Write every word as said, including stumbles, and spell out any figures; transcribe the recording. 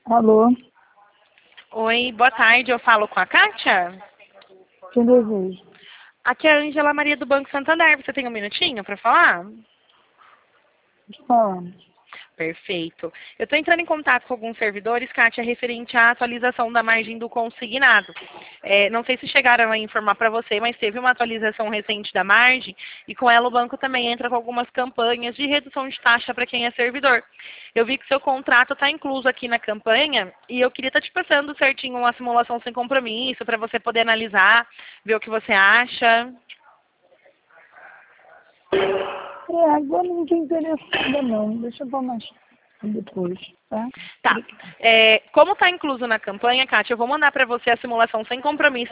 Alô, Oi, boa tarde. Eu falo com a Kátia? quem deseja? Aqui é a Ângela Maria do Banco Santander. Você tem um minutinho para falar? Falando. Perfeito. Eu estou entrando em contato com alguns servidores, Kátia, referente à atualização da margem do consignado. É, não sei se chegaram a informar para você, mas teve uma atualização recente da margem e com ela o banco também entra com algumas campanhas de redução de taxa para quem é servidor. Eu vi que seu contrato está incluso aqui na campanha e eu queria estar te passando certinho uma simulação sem compromisso para você poder analisar, ver o que você acha. É, agora não estou interessada não. Deixa eu dar mais depois, tá? Tá. É, como está incluso na campanha, Kátia, eu vou mandar para você a simulação sem compromisso.